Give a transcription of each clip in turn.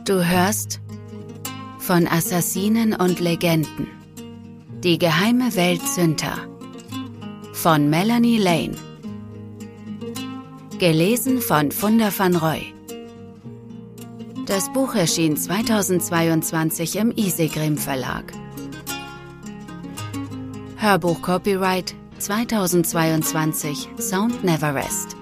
Du hörst von Assassinen und Legenden. Die geheime Welt Zynta von Melanie Lane. Gelesen von Funda van Roy. Das Buch erschien 2022 im Isegrim Verlag. Hörbuch Copyright 2022 Sound Never Rest.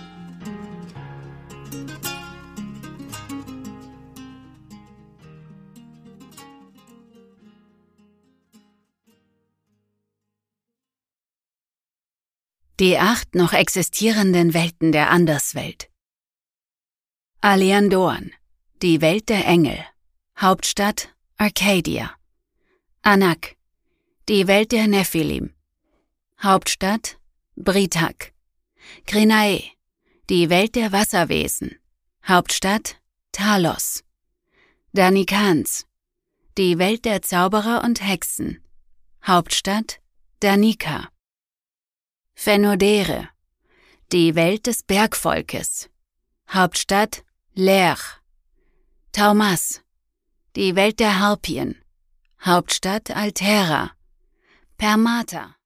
Die 8 noch existierenden Welten der Anderswelt. Aliandorn, die Welt der Engel. Hauptstadt Arcadia. Anak, die Welt der Nephilim. Hauptstadt Brithak. Krinae, die Welt der Wasserwesen. Hauptstadt Talos. Danikans, die Welt der Zauberer und Hexen. Hauptstadt Danika. Fenodere, die Welt des Bergvolkes. Hauptstadt Lerch. Taumas, die Welt der Harpien. Hauptstadt Altera. Permata,